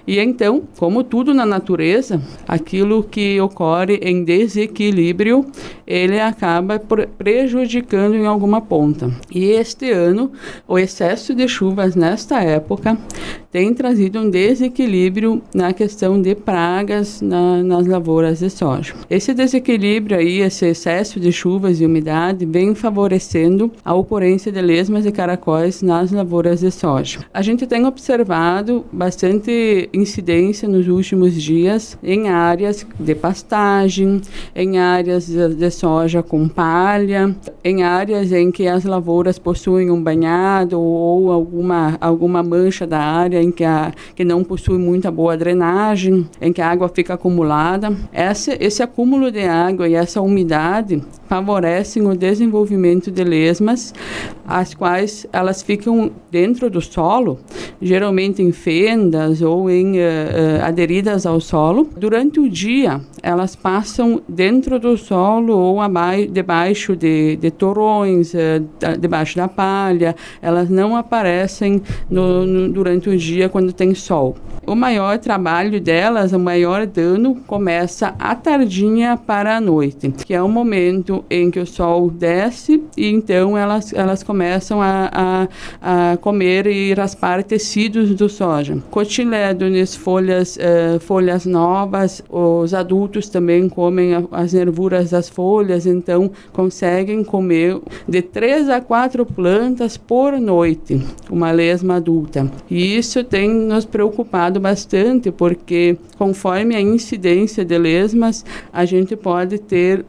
E então, como tudo na natureza, aquilo que ocorre em desequilíbrio, ele acaba prejudicando em alguma ponta. E este ano, o excesso de chuvas nesta época tem trazido um desequilíbrio na questão de pragas nas lavouras de soja. Esse desequilíbrio aí, esse excesso de chuvas e umidade, vem favorecendo a ocorrência de lesmas e caracóis nas lavouras de soja. A gente tem observado bastante incidência nos últimos dias em áreas de pastagem, em áreas de soja com palha, em áreas em que as lavouras possuem um banhado ou alguma mancha da área em que não possui muita boa drenagem, em que a água fica acumulada. Esse acúmulo de água e essa umidade favorecem o desenvolvimento de lesmas, as quais elas ficam dentro do solo, geralmente em fendas ou aderidas ao solo. Durante o dia, elas passam dentro do solo ou debaixo de torrões, debaixo da palha. Elas não aparecem durante o dia quando tem sol. O maior trabalho delas, o maior dano, começa à tardinha para a noite, que é o momento em que o sol desce e então elas começam a comer e raspar tecidos do soja. Cotilédones, folhas novas, os adultos também comem as nervuras das folhas, então conseguem comer de 3 a 4 plantas por noite, uma lesma adulta. E isso tem nos preocupado bastante, porque conforme a incidência de lesmas, a gente pode ter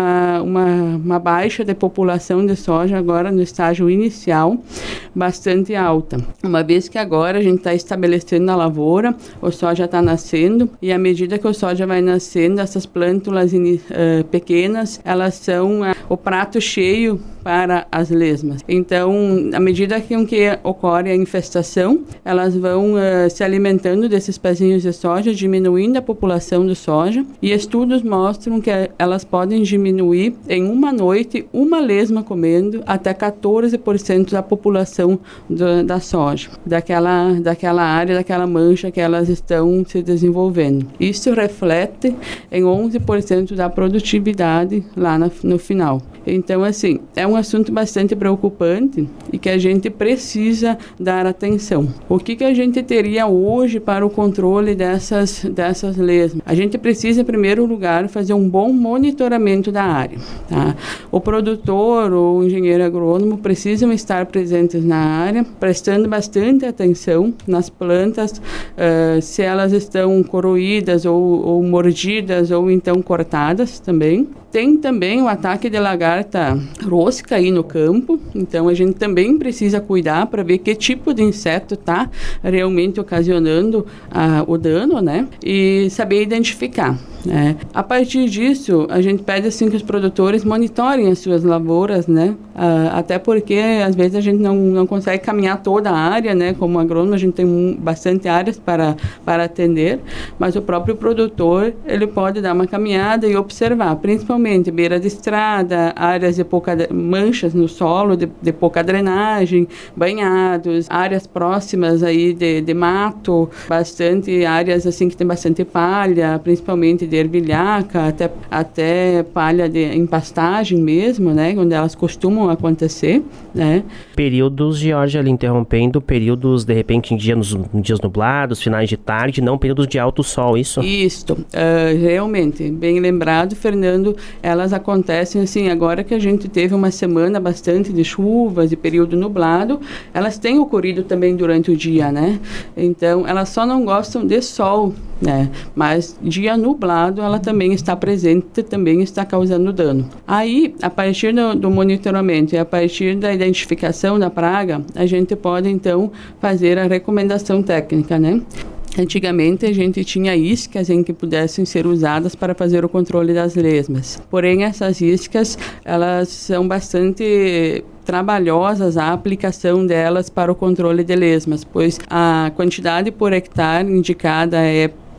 uma baixa de população de soja agora no estágio inicial, bastante alta. Uma vez que agora a gente está estabelecendo a lavoura, o soja está nascendo, e à medida que o soja vai nascendo, essas plântulas pequenas, elas são o prato cheio para as lesmas. Então, à medida que ocorre a infestação, elas vão se alimentando desses pezinhos de soja, diminuindo a população de soja, e estudos mostram que elas podem diminuir em uma noite, uma lesma comendo, até 14% da população da soja, daquela área, daquela mancha que elas estão se desenvolvendo. Isso reflete em 11% da produtividade lá no final. Então, assim, é um assunto bastante preocupante e que a gente precisa dar atenção. O que a gente teria hoje para o controle dessas lesmas? A gente precisa, em primeiro lugar, fazer um bom monitoramento da área. Tá? O produtor ou o engenheiro agrônomo precisam estar presentes na área, prestando bastante atenção nas plantas, se elas estão corroídas ou mordidas ou então cortadas também. Tem também o ataque de lagarta rosca aí no campo, então a gente também precisa cuidar para ver que tipo de inseto está realmente ocasionando o dano, né? E saber identificar. A partir disso, a gente pede assim que os produtores monitorem as suas lavouras, né? Até porque às vezes a gente não consegue caminhar toda a área, né? Como agrônomo, a gente tem bastante áreas para atender, mas o próprio produtor, ele pode dar uma caminhada e observar, principalmente beira de estrada, áreas de manchas no solo, de pouca drenagem, banhados, áreas próximas aí de mato, bastante áreas assim que tem bastante palha, principalmente de ervilhaca, até palha em pastagem mesmo, né, onde elas costumam acontecer, né. Períodos, Georgia, ali interrompendo, períodos de repente em dias nublados, finais de tarde, não períodos de alto sol, isso? Isso, realmente, bem lembrado, Fernando, elas acontecem assim, agora que a gente teve uma semana bastante de chuvas e período nublado, elas têm ocorrido também durante o dia, né, então elas só não gostam de sol, né, mas dia nublado ela também está presente, também está causando dano. Aí, a partir do monitoramento e a partir da identificação da praga, a gente pode então fazer a recomendação técnica, né. Antigamente a gente tinha iscas em que pudessem ser usadas para fazer o controle das lesmas. Porém, essas iscas, elas são bastante trabalhosas a aplicação delas para o controle de lesmas, pois a quantidade por hectare indicada é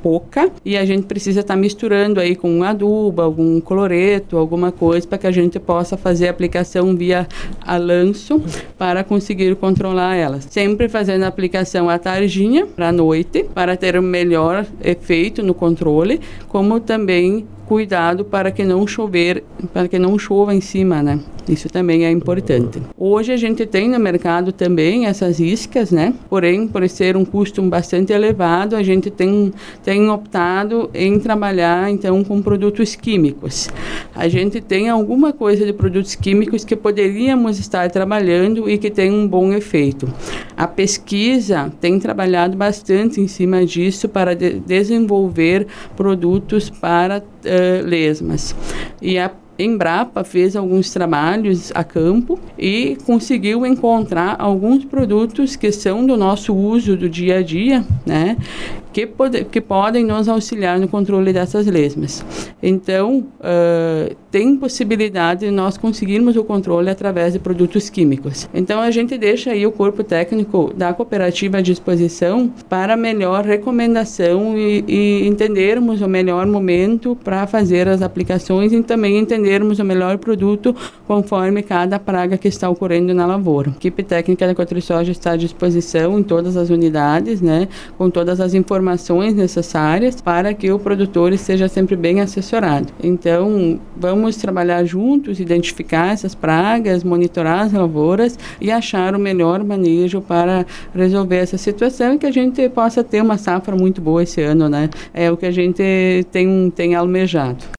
pouca e a gente precisa estar misturando aí com um adubo, algum cloreto, alguma coisa para que a gente possa fazer a aplicação via a lanço para conseguir controlar elas. Sempre fazendo a aplicação à tardinha, para a noite, para ter o melhor efeito no controle, como também cuidado para que não chova em cima, né? Isso também é importante. Hoje a gente tem no mercado também essas iscas, né? Porém, por ser um custo bastante elevado, a gente tem optado em trabalhar, então, com produtos químicos. A gente tem alguma coisa de produtos químicos que poderíamos estar trabalhando e que tem um bom efeito. A pesquisa tem trabalhado bastante em cima disso para desenvolver produtos para lesmas. E a Embrapa fez alguns trabalhos a campo e conseguiu encontrar alguns produtos que são do nosso uso do dia a dia, né, que podem nos auxiliar no controle dessas lesmas. Então, tem possibilidade de nós conseguirmos o controle através de produtos químicos. Então, a gente deixa aí o corpo técnico da cooperativa à disposição para melhor recomendação e entendermos o melhor momento para fazer as aplicações e também entendermos o melhor produto conforme cada praga que está ocorrendo na lavoura. A equipe técnica da Cotrisoja está à disposição em todas as unidades, né, com todas as informações necessárias para que o produtor esteja sempre bem assessorado. Então, vamos trabalhar juntos, identificar essas pragas, monitorar as lavouras e achar o melhor manejo para resolver essa situação e que a gente possa ter uma safra muito boa esse ano, né? É o que a gente tem almejado.